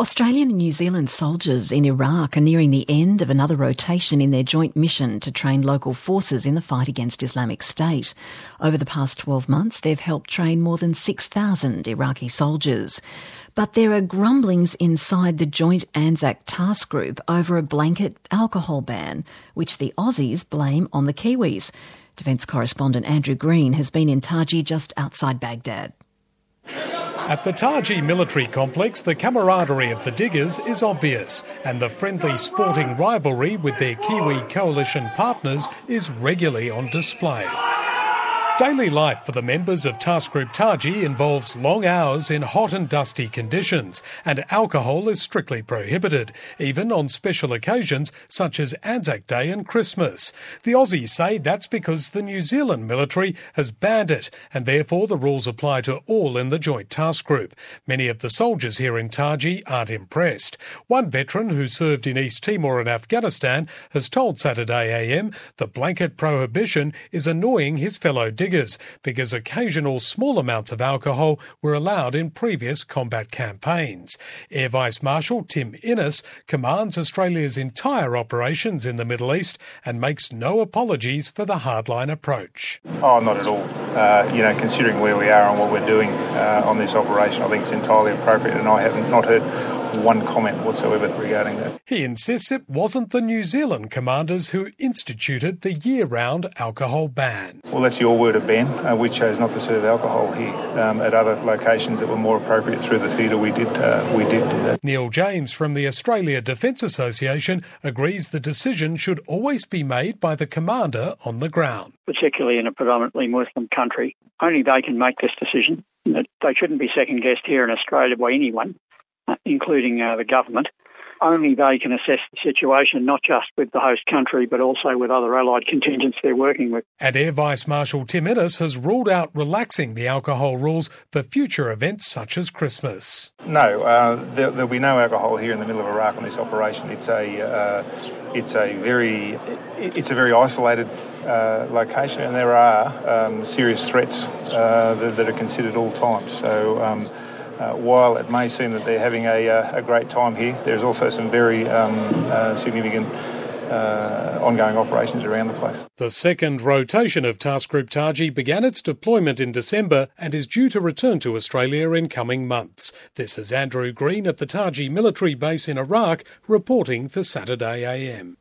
Australian and New Zealand soldiers in Iraq are nearing the end of another rotation in their joint mission to train local forces in the fight against Islamic State. Over the past 12 months, they've helped train more than 6,000 Iraqi soldiers. But there are grumblings inside the Joint Anzac Task Group over a blanket alcohol ban, which the Aussies blame on the Kiwis. Defence correspondent Andrew Green has been in Taji just outside Baghdad. At the Taji military complex, the camaraderie of the diggers is obvious, and the friendly sporting rivalry with their Kiwi coalition partners is regularly on display. Daily life for the members of Task Group Taji involves long hours in hot and dusty conditions, and alcohol is strictly prohibited, even on special occasions such as Anzac Day and Christmas. The Aussies say that's because the New Zealand military has banned it, and therefore the rules apply to all in the Joint Task Group. Many of the soldiers here in Taji aren't impressed. One veteran who served in East Timor and Afghanistan has told Saturday AM the blanket prohibition is annoying his fellow diggers, because occasional small amounts of alcohol were allowed in previous combat campaigns. Air Vice Marshal Tim Innes commands Australia's entire operations in the Middle East and makes no apologies for the hardline approach. Oh, not at all. Considering where we are and what we're doing on this operation, I think it's entirely appropriate, and I have not heard one comment whatsoever regarding that. He insists it wasn't the New Zealand commanders who instituted the year-round alcohol ban. Well, that's your word of ban. We chose not to serve alcohol here. At other locations that were more appropriate through the theatre, we did do that. Neil James from the Australia Defence Association agrees the decision should always be made by the commander on the ground. Particularly in a predominantly Muslim country, only they can make this decision. They shouldn't be second-guessed here in Australia by anyone, including the government. Only they can assess the situation, not just with the host country, but also with other allied contingents they're working with. And Air Vice Marshal Tim Innes has ruled out relaxing the alcohol rules for future events such as Christmas. No, there'll be no alcohol here in the middle of Iraq on this operation. It's a very isolated location, and there are serious threats that are considered all times. So. While it may seem that they're having a great time here, there's also some very significant ongoing operations around the place. The second rotation of Task Group Taji began its deployment in December and is due to return to Australia in coming months. This is Andrew Green at the Taji military base in Iraq reporting for Saturday AM.